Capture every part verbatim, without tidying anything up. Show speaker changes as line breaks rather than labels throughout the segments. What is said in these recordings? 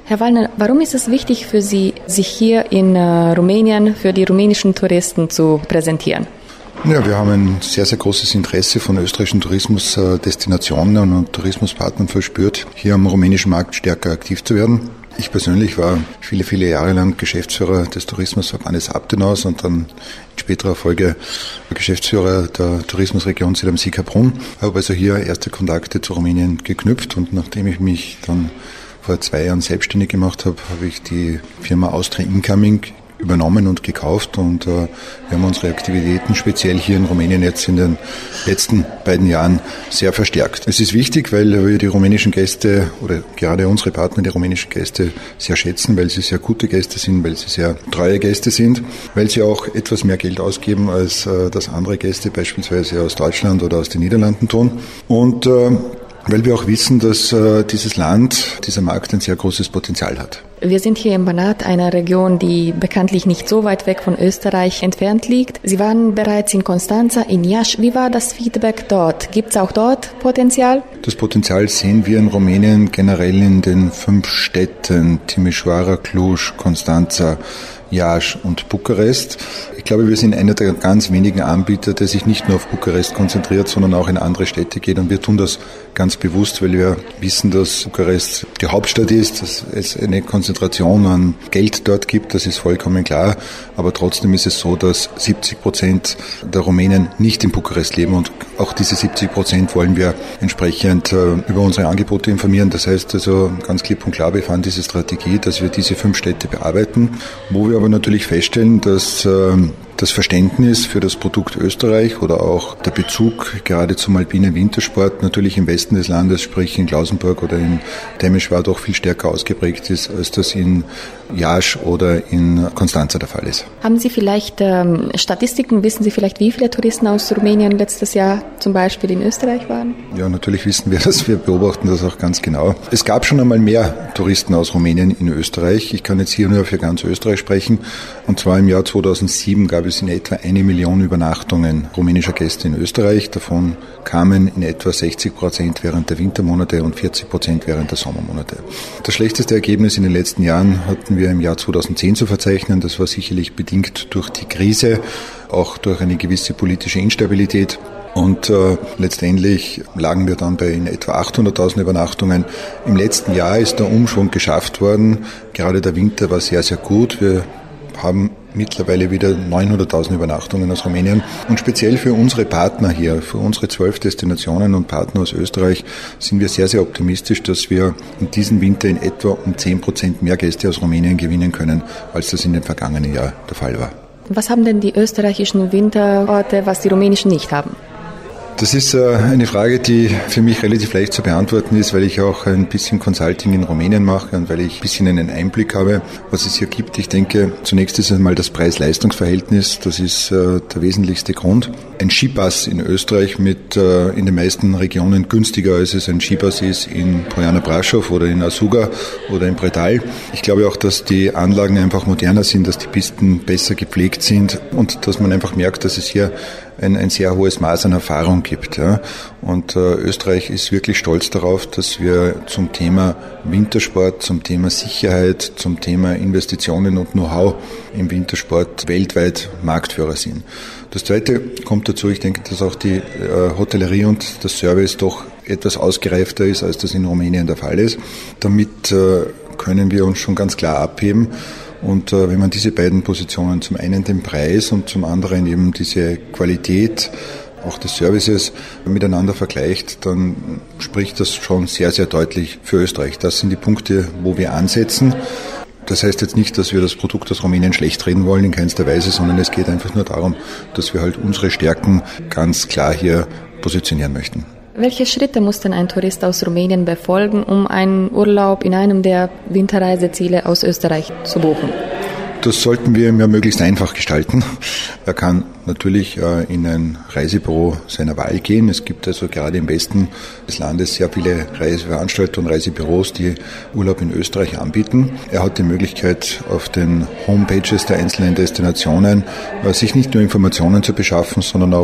Herr Wallner, warum ist es wichtig für Sie, sich hier in äh, Rumänien für die rumänischen Touristen zu präsentieren?
Ja, wir haben ein sehr, sehr großes Interesse von österreichischen Tourismusdestinationen und Tourismuspartnern verspürt, hier am rumänischen Markt stärker aktiv zu werden. Ich persönlich war viele, viele Jahre lang Geschäftsführer des Tourismusverbandes Abtenaus und dann in späterer Folge Geschäftsführer der Tourismusregion Zell-am-See-Kaprun. Habe also hier erste Kontakte zu Rumänien geknüpft und nachdem ich mich dann vor zwei Jahren selbstständig gemacht habe, habe ich die Firma Austria Incoming übernommen und gekauft und äh, wir haben unsere Aktivitäten speziell hier in Rumänien jetzt in den letzten beiden Jahren sehr verstärkt. Es ist wichtig, weil wir die rumänischen Gäste oder gerade unsere Partner die rumänischen Gäste sehr schätzen, weil sie sehr gute Gäste sind, weil sie sehr treue Gäste sind, weil sie auch etwas mehr Geld ausgeben, als äh, das andere Gäste beispielsweise aus Deutschland oder aus den Niederlanden tun. Und äh, weil wir auch wissen, dass äh, dieses Land, dieser Markt ein sehr großes Potenzial hat.
Wir sind hier im Banat, einer Region, die bekanntlich nicht so weit weg von Österreich entfernt liegt. Sie waren bereits in Constanța, in Iași. Wie war das Feedback dort? Gibt es auch dort Potenzial?
Das Potenzial sehen wir in Rumänien generell in den fünf Städten Timișoara, Cluj, Constanța, Iași und Bukarest. Ich glaube, wir sind einer der ganz wenigen Anbieter, der sich nicht nur auf Bukarest konzentriert, sondern auch in andere Städte geht. Und wir tun das ganz bewusst, weil wir wissen, dass Bukarest die Hauptstadt ist, dass es eine Konzentration an Geld dort gibt, das ist vollkommen klar. Aber trotzdem ist es so, dass siebzig Prozent der Rumänen nicht in Bukarest leben und auch diese siebzig Prozent wollen wir entsprechend äh, über unsere Angebote informieren. Das heißt also ganz klipp und klar, wir fahren diese Strategie, dass wir diese fünf Städte bearbeiten, wo wir aber natürlich feststellen, dass äh, das Verständnis für das Produkt Österreich oder auch der Bezug gerade zum alpinen Wintersport natürlich im Westen des Landes, sprich in Klausenburg oder in Timișoara, doch viel stärker ausgeprägt ist, als das in Iași oder in Constanța der Fall ist.
Haben Sie vielleicht ähm, Statistiken, wissen Sie vielleicht, wie viele Touristen aus Rumänien letztes Jahr zum Beispiel in Österreich waren?
Ja, natürlich wissen wir das, wir beobachten das auch ganz genau. Es gab schon einmal mehr Touristen aus Rumänien in Österreich. Ich kann jetzt hier nur für ganz Österreich sprechen. Und zwar im Jahr zweitausendsieben gab es in etwa eine Million Übernachtungen rumänischer Gäste in Österreich. Davon kamen in etwa sechzig Prozent während der Wintermonate und vierzig Prozent während der Sommermonate. Das schlechteste Ergebnis in den letzten Jahren hatten wir im Jahr zweitausendzehn zu verzeichnen. Das war sicherlich bedingt durch die Krise, auch durch eine gewisse politische Instabilität. Und äh, letztendlich lagen wir dann bei in etwa achthunderttausend Übernachtungen. Im letzten Jahr ist der Umschwung geschafft worden. Gerade der Winter war sehr, sehr gut. Wir haben mittlerweile wieder neunhunderttausend Übernachtungen aus Rumänien. Und speziell für unsere Partner hier, für unsere zwölf Destinationen und Partner aus Österreich, sind wir sehr, sehr optimistisch, dass wir in diesem Winter in etwa um zehn Prozent mehr Gäste aus Rumänien gewinnen können, als das in dem vergangenen Jahr der Fall war.
Was haben denn die österreichischen Winterorte, was die rumänischen nicht haben?
Das ist eine Frage, die für mich relativ leicht zu beantworten ist, weil ich auch ein bisschen Consulting in Rumänien mache und weil ich ein bisschen einen Einblick habe, was es hier gibt. Ich denke, zunächst ist einmal das Preis-Leistungs-Verhältnis, das ist der wesentlichste Grund. Ein Skipass in Österreich mit in den meisten Regionen günstiger, als es ein Skipass ist in Poiana Brașov oder in Asuga oder in Predeal. Ich glaube auch, dass die Anlagen einfach moderner sind, dass die Pisten besser gepflegt sind und dass man einfach merkt, dass es hier ein, ein sehr hohes Maß an Erfahrung gibt. Ja. Und äh, Österreich ist wirklich stolz darauf, dass wir zum Thema Wintersport, zum Thema Sicherheit, zum Thema Investitionen und Know-how im Wintersport weltweit Marktführer sind. Das Zweite kommt dazu, ich denke, dass auch die äh, Hotellerie und das Service doch etwas ausgereifter ist, als das in Rumänien der Fall ist. Damit äh, können wir uns schon ganz klar abheben. Und äh, wenn man diese beiden Positionen, zum einen den Preis und zum anderen eben diese Qualität auch des Services miteinander vergleicht, dann spricht das schon sehr, sehr deutlich für Österreich. Das sind die Punkte, wo wir ansetzen. Das heißt jetzt nicht, dass wir das Produkt aus Rumänien schlecht reden wollen, in keinster Weise, sondern es geht einfach nur darum, dass wir halt unsere Stärken ganz klar hier positionieren möchten.
Welche Schritte muss denn ein Tourist aus Rumänien befolgen, um einen Urlaub in einem der Winterreiseziele aus Österreich zu buchen?
Das sollten wir ihm ja möglichst einfach gestalten. Er kann natürlich in ein Reisebüro seiner Wahl gehen. Es gibt also gerade im Westen des Landes sehr viele Reiseveranstalter und Reisebüros, die Urlaub in Österreich anbieten. Er hat die Möglichkeit, auf den Homepages der einzelnen Destinationen sich nicht nur Informationen zu beschaffen, sondern auch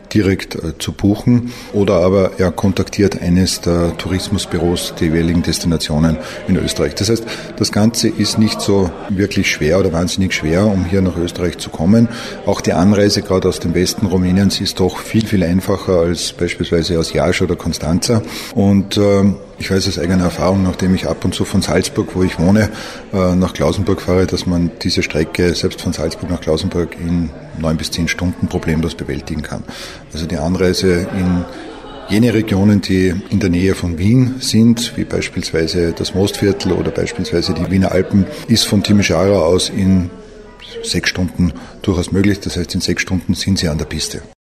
direkt äh, zu buchen. Oder aber er kontaktiert eines der Tourismusbüros der jeweiligen Destinationen in Österreich. Das heißt, das Ganze ist nicht so wirklich schwer oder wahnsinnig schwer, um hier nach Österreich zu kommen. Auch die Anreise gerade aus dem Westen Rumäniens ist doch viel, viel einfacher als beispielsweise aus Iași oder Constanța. Und äh, ich weiß aus eigener Erfahrung, nachdem ich ab und zu von Salzburg, wo ich wohne, äh, nach Klausenburg fahre, dass man diese Strecke selbst von Salzburg nach Klausenburg in neun bis zehn Stunden problemlos bewältigen kann. Also die Anreise in jene Regionen, die in der Nähe von Wien sind, wie beispielsweise das Mostviertel oder beispielsweise die Wiener Alpen, ist von Timișoara aus in sechs Stunden durchaus möglich. Das heißt, in sechs Stunden sind Sie an der Piste.